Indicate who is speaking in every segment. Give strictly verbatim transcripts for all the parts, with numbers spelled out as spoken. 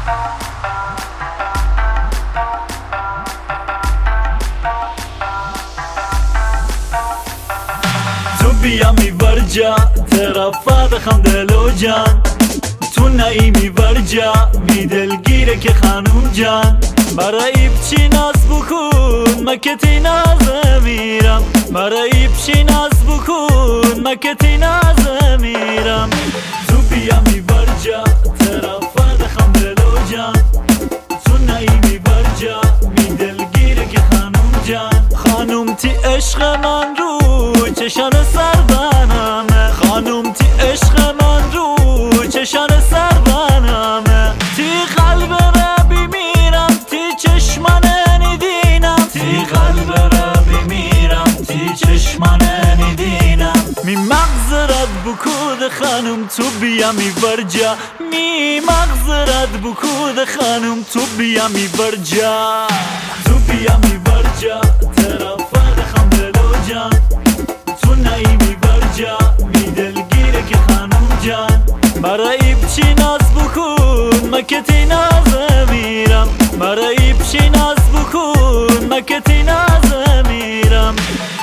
Speaker 1: تو بیا میورجا طرفا بخم دلو جان، تو نایمی ورجا بی دلگیره که خانوم جان. برای بچی ناز بکن مکتی ناز میرم، برای بچی ناز بکن مکتی ناز میرم. تو بیا میورجا طرفا بخم دلو جان، تو نایمی ورجا بی دلگیره که خانوم جان. خانوم تی عشق من رو چشان سر بنامه، خانوم تی عشق من رو چشان سر بنامه. تی قلب را بمیرم تی چشمان ندینم، تی قلب را بمیرم تی چشمان ندینم. می مغزرت بکود خانوم تو بیا میورجا، می مغزرت بکود خانوم تو بیا میورجا. تو بیا میورجا طرفا بخم دلو جان، تو نایمی ورجا بی دلگیره که خانوم جان. برای بچی ناز بکن مکتی ناز میرم، برای بچی ناز بکن مکتی ناز میرم.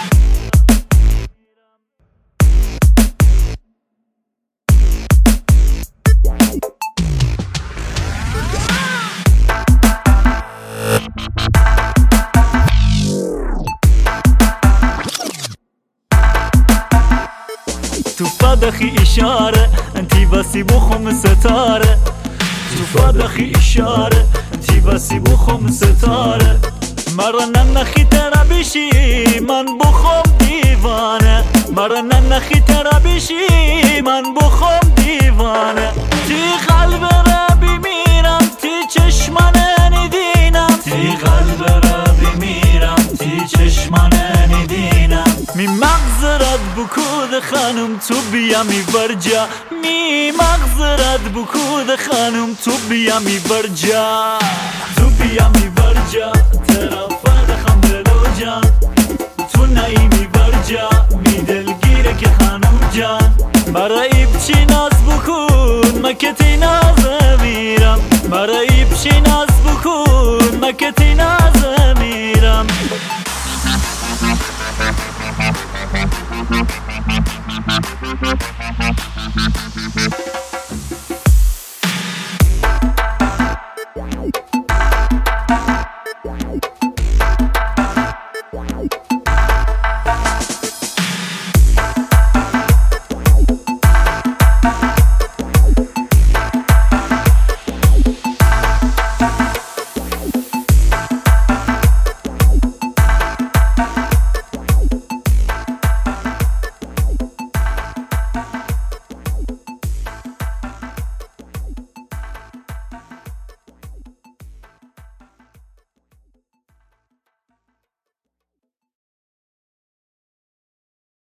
Speaker 1: تو فدخی اشاره انتی بسی بخم ستاره، تو فدخی اشاره انتی بسی بخم ستاره. مرا ننخی ترا بشی من بخم دیوانه، مرا ننخی ترا بشی من بخم دیوانه. تی قلب را بمیرم تی چشمان ندینم، تی قلب را بمیرم تی چشمان ندینم. می مغزرت بکود خانوم تو بیا میورجا، می مغزرت بکود خانوم تو بیا میورجا. تو بیا میورجا طرفا بخم دلو جان، تو نایمی ورجا بی دلگیره که خانوم جان. برای بچی ناز بکن مکتی ناز میرم، برای بچی ناز بکن مکتی ناز